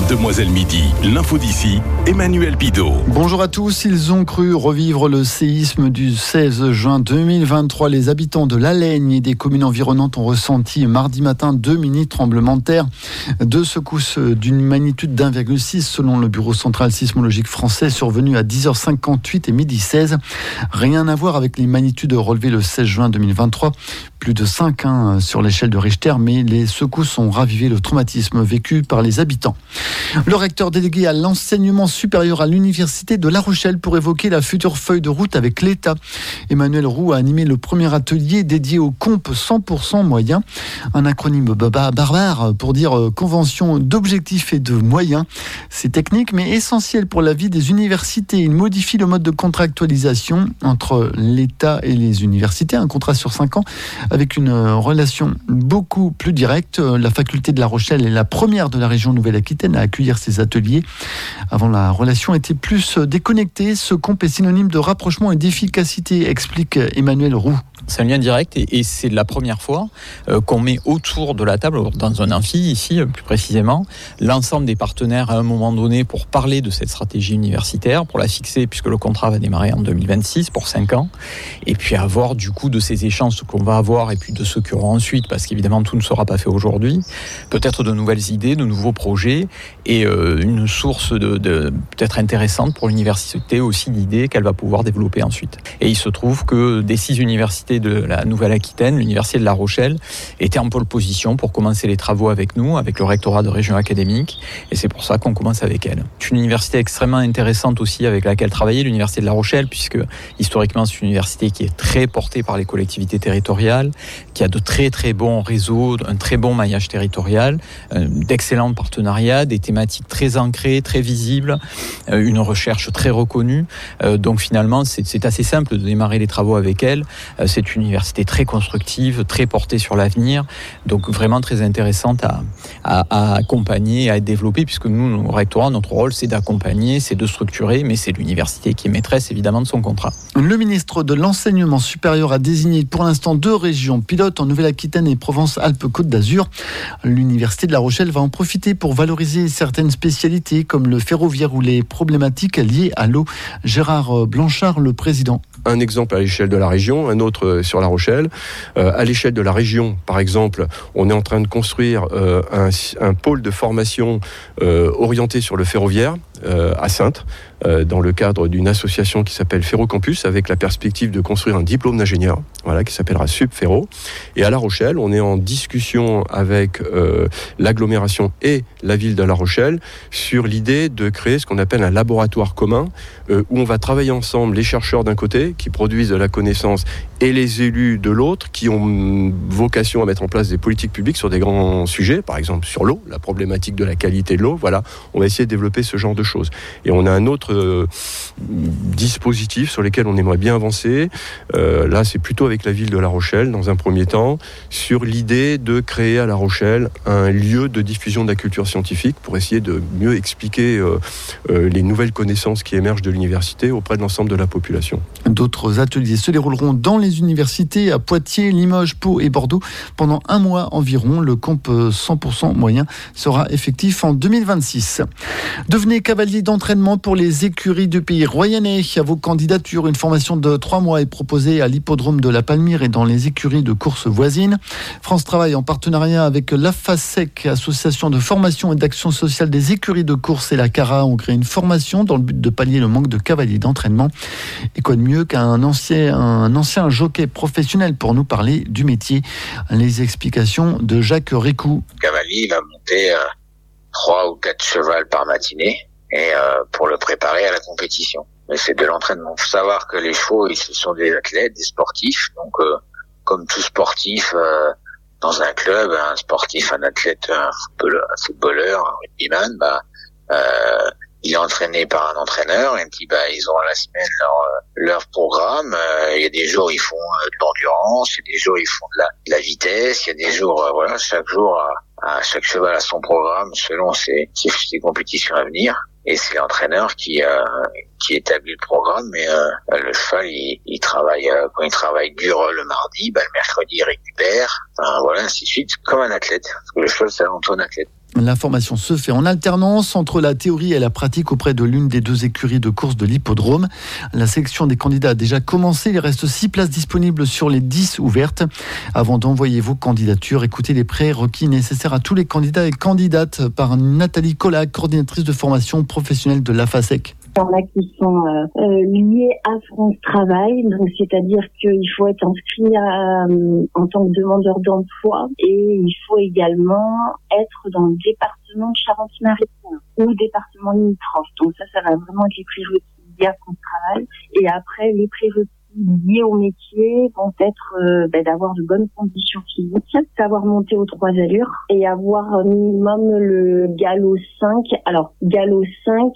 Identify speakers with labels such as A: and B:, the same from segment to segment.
A: Demoiselle Midi, l'info d'ici, Emmanuel Bidot.
B: Bonjour à tous, ils ont cru revivre le séisme du 16 juin 2023. Les habitants de l'Alaigne et des communes environnantes ont ressenti mardi matin 2 mini-tremblements de terre. 2 secousses d'une magnitude d'1,6 selon le Bureau central sismologique français, survenues à 10h58 et midi 16. Rien à voir avec les magnitudes relevées le 16 juin 2023. Plus de 5 sur l'échelle de Richter, mais les secousses ont ravivé le traumatisme vécu par les habitants. Le recteur délégué à l'enseignement supérieur à l'université de La Rochelle pour évoquer la future feuille de route avec l'État. Emmanuel Roux a animé le premier atelier dédié au COMP 100% moyens, un acronyme barbare pour dire convention d'objectifs et de moyens. C'est technique mais essentiel pour la vie des universités. Il modifie le mode de contractualisation entre l'État et les universités, un contrat sur 5 ans avec une relation beaucoup plus directe. La faculté de La Rochelle est la première de la région Nouvelle-Aquitaine à accueillir ces ateliers. Avant, la relation était plus déconnectée. Ce COMP est synonyme de rapprochement et d'efficacité, explique Emmanuel Roux.
C: C'est un lien direct et c'est la première fois qu'on met autour de la table, dans un amphi ici plus précisément, l'ensemble des partenaires à un moment donné pour parler de cette stratégie universitaire, pour la fixer puisque le contrat va démarrer en 2026 pour 5 ans, et puis avoir du coup de ces échanges ce qu'on va avoir et puis de ceux qui auront ensuite, parce qu'évidemment tout ne sera pas fait aujourd'hui, peut-être de nouvelles idées, de nouveaux projets et une source de peut-être intéressante pour l'université aussi d'idées qu'elle va pouvoir développer ensuite. Et il se trouve que des 6 universités de la Nouvelle-Aquitaine, l'université de La Rochelle était en pole position pour commencer les travaux avec nous, avec le rectorat de région académique, et c'est pour ça qu'on commence avec elle. C'est une université extrêmement intéressante aussi avec laquelle travailler, l'université de La Rochelle, puisque historiquement c'est une université qui est très portée par les collectivités territoriales, qui a de très très bons réseaux, un très bon maillage territorial, d'excellents partenariats, des thématiques très ancrées, très visibles, une recherche très reconnue. Donc finalement c'est assez simple de démarrer les travaux avec elle. C'est une université très constructive, très portée sur l'avenir, donc vraiment très intéressante à accompagner, à développer, puisque nous, au rectorat, notre rôle, c'est d'accompagner, c'est de structurer, mais c'est l'université qui est maîtresse, évidemment, de son contrat.
B: Le ministre de l'Enseignement supérieur a désigné pour l'instant 2 régions pilotes en Nouvelle-Aquitaine et Provence-Alpes-Côte d'Azur. L'université de La Rochelle va en profiter pour valoriser certaines spécialités, comme le ferroviaire ou les problématiques liées à l'eau. Gérard Blanchard, le président.
D: Un exemple à l'échelle de la région, un autre sur La Rochelle. À l'échelle de la région, par exemple, on est en train de construire un pôle de formation orienté sur le ferroviaire à Saintes, dans le cadre d'une association qui s'appelle Ferrocampus, avec la perspective de construire un diplôme d'ingénieur, qui s'appellera Subferro. Et à La Rochelle, on est en discussion avec l'agglomération et la ville de La Rochelle sur l'idée de créer ce qu'on appelle un laboratoire commun, où on va travailler ensemble, les chercheurs d'un côté, qui produisent de la connaissance, et les élus de l'autre, qui ont vocation à mettre en place des politiques publiques sur des grands sujets, par exemple sur l'eau, la problématique de la qualité de l'eau. Voilà, on va essayer de développer ce genre de choses. Et on a un autre dispositif sur lesquels on aimerait bien avancer. Là, c'est plutôt avec la ville de La Rochelle, dans un premier temps, sur l'idée de créer à La Rochelle un lieu de diffusion de la culture scientifique pour essayer de mieux expliquer les nouvelles connaissances qui émergent de l'université auprès de l'ensemble de la population.
B: D'autres ateliers se dérouleront dans les universités à Poitiers, Limoges, Pau et Bordeaux pendant 1 mois environ. Le COMP 100% moyen sera effectif en 2026. Devenez cavalier d'entraînement pour les écuries du pays royannais. À vos candidatures, une formation de 3 mois est proposée à l'hippodrome de la Palmyre et dans les écuries de courses voisines. France Travail, en partenariat avec l'AFASEC, association de formation et d'action sociale des écuries de courses, et la CARA, ont créé une formation dans le but de pallier le manque de cavaliers d'entraînement. Et quoi de mieux qu'un ancien jockey professionnel pour nous parler du métier. Les explications de Jacques Récou.
E: Le cavalier va monter 3 ou 4 chevaux par matinée et pour le préparer à la compétition. Mais c'est de l'entraînement. Il faut savoir que les chevaux, ce sont des athlètes, des sportifs. Donc, comme tout sportif dans un club, un sportif, un athlète, un footballeur, un rugbyman, il est entraîné par un entraîneur et puis ils ont à la semaine leur programme. Il y a des jours ils font de l'endurance, il y a des jours ils font de la vitesse, il y a des jours chaque jour chaque cheval a son programme selon ses compétitions à venir. Et c'est l'entraîneur qui établit le programme, mais le cheval il travaille quand il travaille dur le mardi, le mercredi il récupère, ainsi de suite, comme un athlète. Parce que le cheval c'est avant tout un athlète.
B: La formation se fait en alternance entre la théorie et la pratique auprès de l'une des 2 écuries de course de l'hippodrome. La sélection des candidats a déjà commencé. Il reste 6 places disponibles sur les 10 ouvertes. Avant d'envoyer vos candidatures, écoutez les prérequis nécessaires à tous les candidats et candidates par Nathalie Collat, coordinatrice de formation professionnelle de l'AFASEC.
F: Il y en a qui sont liés à France Travail, donc c'est-à-dire qu'il faut être inscrit en tant que demandeur d'emploi et il faut également être dans le département de Charente-Maritime ou département limitrophe. Donc ça va vraiment être les prérequis liés à France Travail. Et après, les prérequis liés au métier vont être d'avoir de bonnes conditions physiques, savoir monter aux 3 allures et avoir un minimum le galop 5. Alors, galop 5,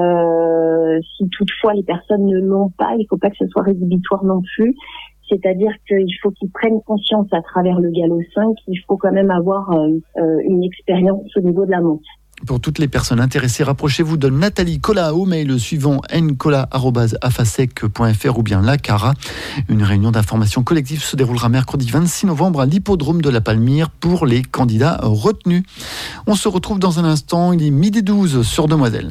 F: si toutefois les personnes ne l'ont pas, il ne faut pas que ce soit rédhibitoire non plus. C'est-à-dire qu'il faut qu'ils prennent conscience à travers le galop 5 qu'il faut quand même avoir une expérience au niveau de la monte.
B: Pour toutes les personnes intéressées, rapprochez-vous de Nathalie Collat au mail suivant ncollat@afasec.fr ou bien la Cara. Une réunion d'information collective se déroulera mercredi 26 novembre à l'hippodrome de la Palmyre pour les candidats retenus. On se retrouve dans un instant, il est 12h sur Demoiselle.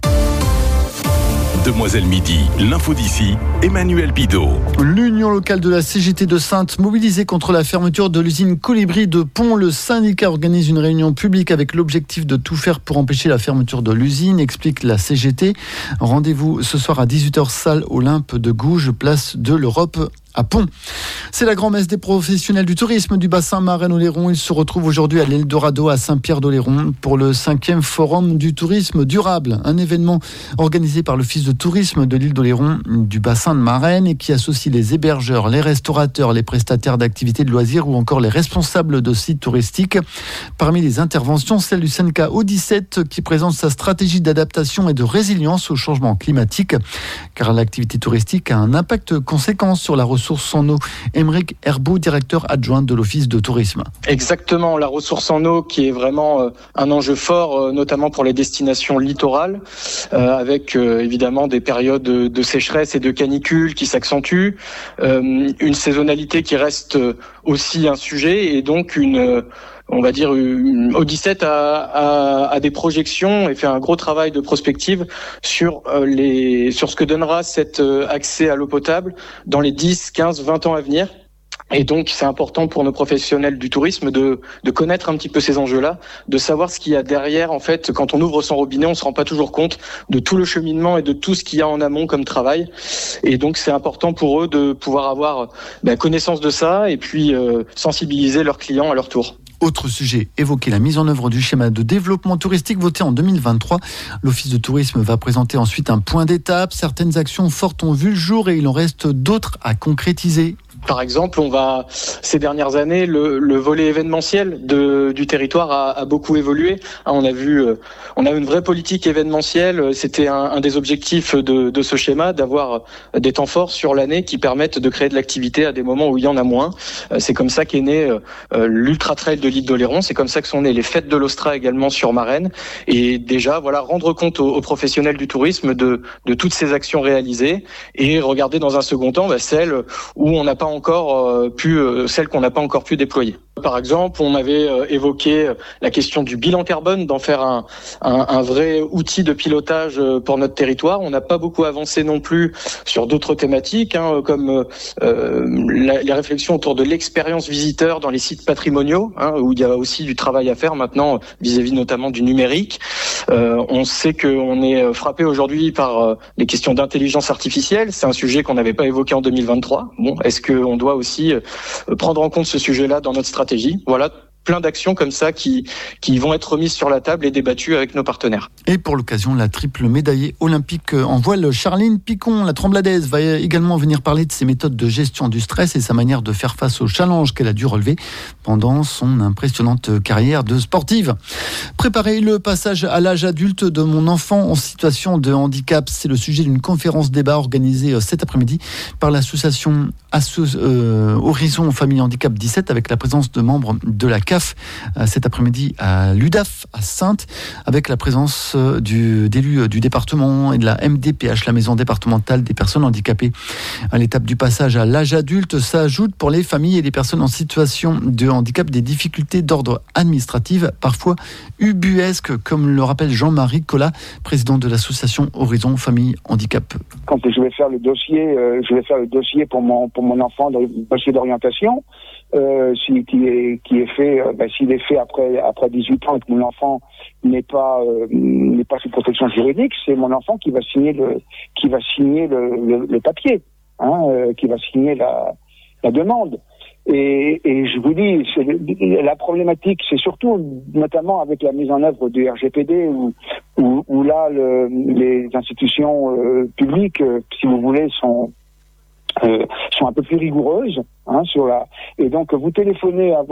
A: Demoiselle Midi, l'info d'ici, Emmanuel Bidot.
B: L'union locale de la CGT de Saintes mobilisée contre la fermeture de l'usine Colibri de Pont. Le syndicat organise une réunion publique avec l'objectif de tout faire pour empêcher la fermeture de l'usine, explique la CGT. Rendez-vous ce soir à 18h, salle Olympe de Gouges, place de l'Europe à Pont. C'est la grand-messe des professionnels du tourisme du bassin Marennes-Oléron. Ils se retrouvent aujourd'hui à l'Eldorado à Saint-Pierre-d'Oléron pour le 5e forum du tourisme durable. Un événement organisé par l'Office de tourisme de l'île d'Oléron du bassin de Marennes et qui associe les hébergeurs, les restaurateurs, les prestataires d'activités de loisirs ou encore les responsables de sites touristiques. Parmi les interventions, celle du Syndicat O17 qui présente sa stratégie d'adaptation et de résilience au changement climatique. Car l'activité touristique a un impact conséquent sur la ressource en eau. Aymeric Herbeau, directeur adjoint de l'Office de tourisme.
G: Exactement, la ressource en eau qui est vraiment un enjeu fort, notamment pour les destinations littorales, avec évidemment des périodes de sécheresse et de canicule qui s'accentuent, une saisonnalité qui reste aussi un sujet et donc O17 a des projections et fait un gros travail de prospective sur ce que donnera cet accès à l'eau potable dans les 10, 15, 20 ans à venir. Et donc, c'est important pour nos professionnels du tourisme de connaître un petit peu ces enjeux-là, de savoir ce qu'il y a derrière. En fait, quand on ouvre son robinet, on se rend pas toujours compte de tout le cheminement et de tout ce qu'il y a en amont comme travail. Et donc, c'est important pour eux de pouvoir avoir connaissance de ça et puis sensibiliser leurs clients à leur tour.
B: Autre sujet évoqué, la mise en œuvre du schéma de développement touristique voté en 2023. L'Office de tourisme va présenter ensuite un point d'étape. Certaines actions fortes ont vu le jour et il en reste d'autres à concrétiser.
G: Par exemple, ces dernières années, le volet événementiel du territoire a beaucoup évolué. On a une vraie politique événementielle. C'était un des objectifs de ce schéma, d'avoir des temps forts sur l'année qui permettent de créer de l'activité à des moments où il y en a moins. C'est comme ça qu'est né l'Ultra Trail de l'île d'Oléron. C'est comme ça que sont nées les fêtes de l'Austra également sur Marennes. Et déjà, rendre compte aux professionnels du tourisme de toutes ces actions réalisées et regarder dans un second temps celles où on n'a pas encore celles qu'on n'a pas encore pu déployer. Par exemple, on avait évoqué la question du bilan carbone, d'en faire un vrai outil de pilotage pour notre territoire. On n'a pas beaucoup avancé non plus sur d'autres thématiques, comme les réflexions autour de l'expérience visiteur dans les sites patrimoniaux, où il y a aussi du travail à faire maintenant vis-à-vis notamment du numérique. On sait qu'on est frappé aujourd'hui par les questions d'intelligence artificielle. C'est un sujet qu'on n'avait pas évoqué en 2023. Est-ce qu'on doit aussi prendre en compte ce sujet-là dans notre stratégie? Voilà, plein d'actions comme ça qui vont être remises sur la table et débattues avec nos partenaires.
B: Et pour l'occasion, la triple médaillée olympique en voile, Charline Picon, la Trembladaise, va également venir parler de ses méthodes de gestion du stress et sa manière de faire face aux challenges qu'elle a dû relever pendant son impressionnante carrière de sportive. Préparer le passage à l'âge adulte de mon enfant en situation de handicap, c'est le sujet d'une conférence débat organisée cet après-midi par l'association Horizon Famille Handicap 17 avec la présence de membres de la CAF CAF cet après-midi à l'UDAF, à Saintes, avec la présence d'élus du département et de la MDPH, la maison départementale des personnes handicapées. À l'étape du passage à l'âge adulte, s'ajoutent pour les familles et les personnes en situation de handicap des difficultés d'ordre administratif, parfois ubuesques, comme le rappelle Jean-Marie Collat, président de l'association Horizon Famille Handicap.
H: Quand je vais faire le dossier pour mon enfant, le dossier d'orientation, qui est fait, s'il est fait après 18 ans et que mon enfant n'est pas sous protection juridique, c'est mon enfant qui va signer le papier, qui va signer la demande. Et je vous dis, la problématique, c'est surtout, notamment avec la mise en œuvre du RGPD, où là, les institutions publiques, si vous voulez, sont un peu plus rigoureuses, et donc vous téléphonez à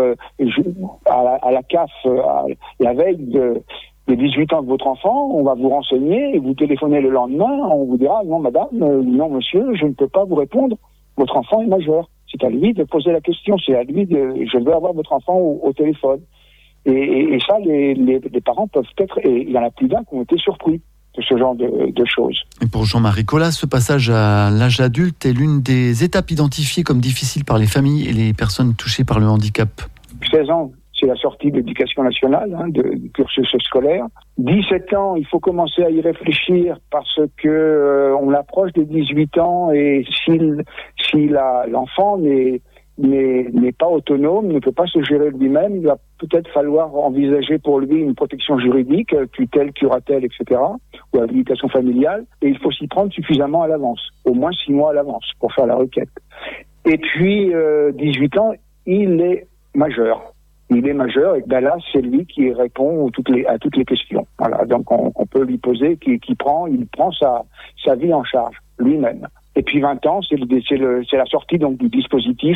H: la CAF la veille des 18 ans de votre enfant, on va vous renseigner, et vous téléphonez le lendemain, on vous dira non madame, non monsieur, je ne peux pas vous répondre, votre enfant est majeur. C'est à lui de poser la question, je veux avoir votre enfant au téléphone. Et ça, les parents peuvent être, et il y en a plus d'un qui ont été surpris de ce genre de choses.
B: Et pour Jean-Marie Collat, ce passage à l'âge adulte est l'une des étapes identifiées comme difficiles par les familles et les personnes touchées par le handicap.
H: 16 ans, c'est la sortie de l'éducation nationale, du cursus scolaire. 17 ans, il faut commencer à y réfléchir parce que on approche des 18 ans et si l'enfant n'est pas autonome, ne peut pas se gérer lui-même, il va peut-être falloir envisager pour lui une protection juridique, tutelle, curatelle, etc., ou habilitation familiale, et il faut s'y prendre suffisamment à l'avance, au moins 6 mois à l'avance pour faire la requête. Et puis, 18 ans, il est majeur. Il est majeur et là, c'est lui qui répond à toutes les questions. Voilà, donc on peut lui poser, il prend sa vie en charge lui-même. Et puis 20 ans, c'est la sortie donc du dispositif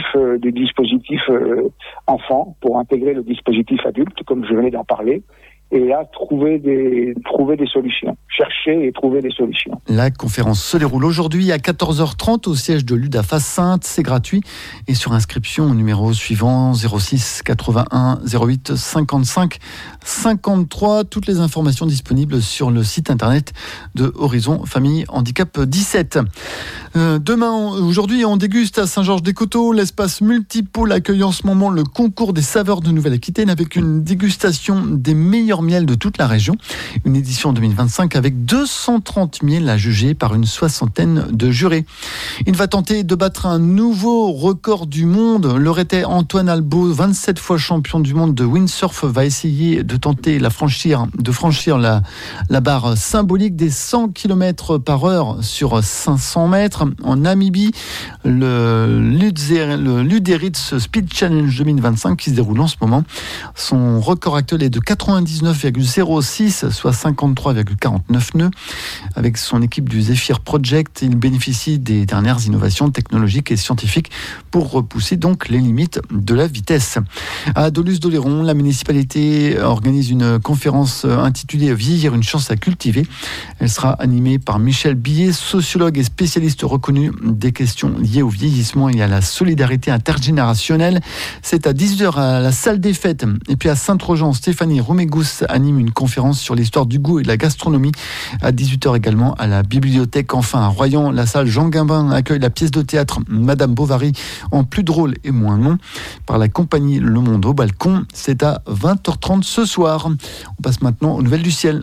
H: enfant pour intégrer le dispositif adulte, comme je venais d'en parler. Et là, trouver des solutions. Chercher et trouver des solutions.
B: La conférence se déroule aujourd'hui à 14h30 au siège de l'UDAF à Saintes. C'est gratuit. Et sur inscription au numéro suivant 06 81 08 55 53. Toutes les informations disponibles sur le site internet de Horizon Famille Handicap 17. Aujourd'hui, on déguste à Saint-Georges-des-Coteaux. L'espace multipôle accueille en ce moment le concours des saveurs de Nouvelle-Aquitaine avec une dégustation des meilleurs miels de toute la région. Une édition 2025 avec 230 miels à juger par une 60aine de jurés. Il va tenter de battre un nouveau record du monde. Le Rétais Antoine Albo, 27 fois champion du monde de windsurf, va essayer de tenter de franchir la barre symbolique des 100 km par heure sur 500 mètres. En Namibie, le Luderitz Speed Challenge 2025 qui se déroule en ce moment. Son record actuel est de 99,06, soit 53,49 nœuds. Avec son équipe du Zephyr Project, il bénéficie des dernières innovations technologiques et scientifiques pour repousser donc les limites de la vitesse. À Dolusse-d'Oléron, la municipalité organise une conférence intitulée « Vieillir, une chance à cultiver ». Elle sera animée par Michel Billet, sociologue et spécialiste reconnu des questions liées au vieillissement et à la solidarité intergénérationnelle. C'est à 18h à la salle des fêtes. Et puis à Saint-Trojan, Stéphanie Romégous anime une conférence sur l'histoire du goût et de la gastronomie. À 18h également à la bibliothèque. Enfin à Royan, la salle Jean Guimbin accueille la pièce de théâtre Madame Bovary en plus drôle et moins long par la compagnie Le Monde au balcon. C'est à 20h30 ce soir. On passe maintenant aux nouvelles du ciel.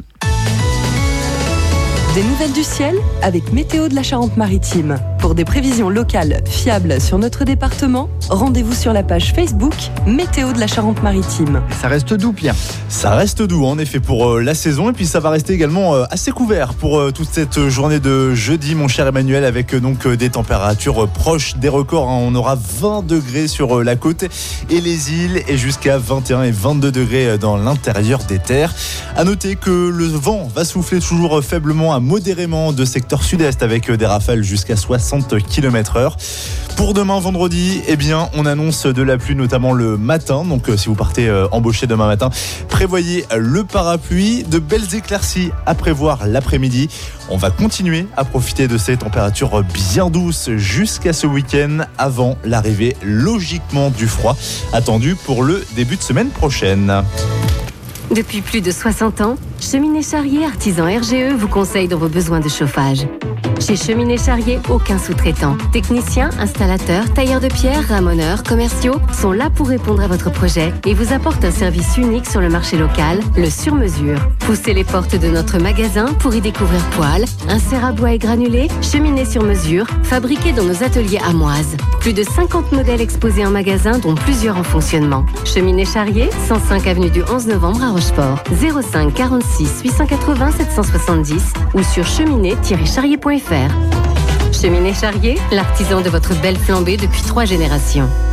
I: Des nouvelles du ciel avec Météo de la Charente-Maritime. Pour des prévisions locales fiables sur notre département, rendez-vous sur la page Facebook Météo de la Charente-Maritime.
B: Ça reste doux, Pierre.
J: Ça reste doux, en effet, pour la saison. Et puis ça va rester également assez couvert pour toute cette journée de jeudi, mon cher Emmanuel, avec donc des températures proches des records. On aura 20 degrés sur la côte et les îles et jusqu'à 21 et 22 degrés dans l'intérieur des terres. À noter que le vent va souffler toujours faiblement à modérément de secteur sud-est avec des rafales jusqu'à 60 60 km/h. Pour demain vendredi, eh bien, on annonce de la pluie, notamment le matin. Donc, si vous partez embaucher demain matin, prévoyez le parapluie. De belles éclaircies à prévoir l'après-midi. On va continuer à profiter de ces températures bien douces jusqu'à ce week-end, avant l'arrivée logiquement du froid attendu pour le début de semaine prochaine.
K: Depuis plus de 60 ans, Cheminée Charrier Artisan RGE vous conseille dans vos besoins de chauffage. Chez Cheminée Charrier, aucun sous-traitant. Techniciens, installateurs, tailleurs de pierre, ramoneurs, commerciaux sont là pour répondre à votre projet et vous apportent un service unique sur le marché local, le sur-mesure. Poussez les portes de notre magasin pour y découvrir poêles, inserts à bois et granulés, cheminées sur mesure, fabriquées dans nos ateliers amoises. Plus de 50 modèles exposés en magasin, dont plusieurs en fonctionnement. Cheminée Charrier, 105 avenue du 11 novembre à Rochefort. 05 46 880 770 ou sur cheminée-charrier.fr. Cheminée Charrier, l'artisan de votre belle flambée depuis 3 générations.